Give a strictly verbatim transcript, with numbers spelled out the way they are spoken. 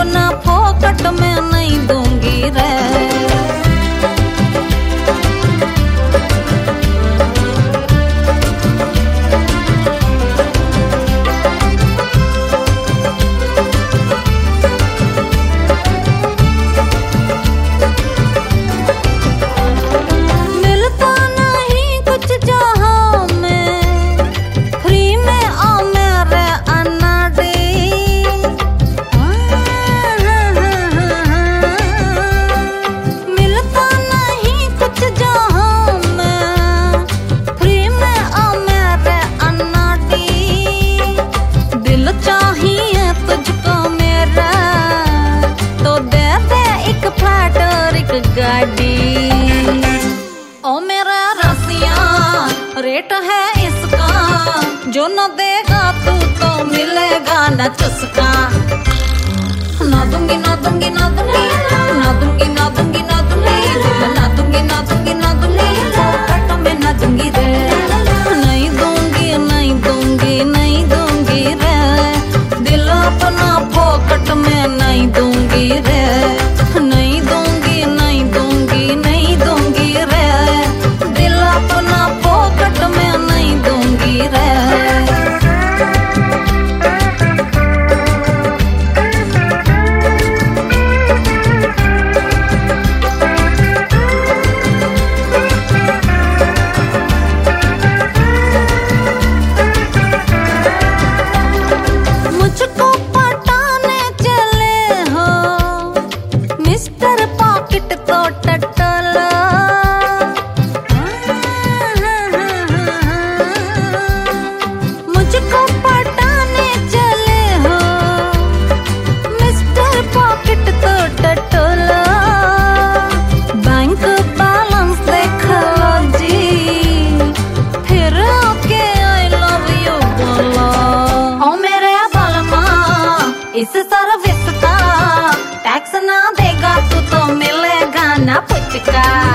अपना फोकट में नहीं दूंगी रे। गाड़ी ओ मेरा रसिया रेट है इसका, जो न देगा तू तो मिलेगा न चुस्का। ना दूंगी ना दूंगी ना दूंगी ना दूंगी ना दूंगी ना दूंगी ना दूंगी ना दूंगी ना दूंगी फोकट में ना दूंगी रे। नहीं दूंगी नहीं दूंगी नहीं दूंगी रे, दिल अपना फोकट में नहीं दूंगी रे। नहीं दूंगी नहीं दूंगी नहीं दूंगी रे, दिल अपना फोकट में नहीं दूंगी रे। मुझको पटाने चले हो मिस्टर पॉकेट तो टटोला। मुझको पटाने चले हो मिस्टर पॉकेट तो टटोला। बैंक बैलेंस देख लो जी, फिर ओके आई लव यू बोलो। ओ मेरे बालमा इस सर्विस का टैक्स ना देगा तू तो मिलेगा ना पुचका।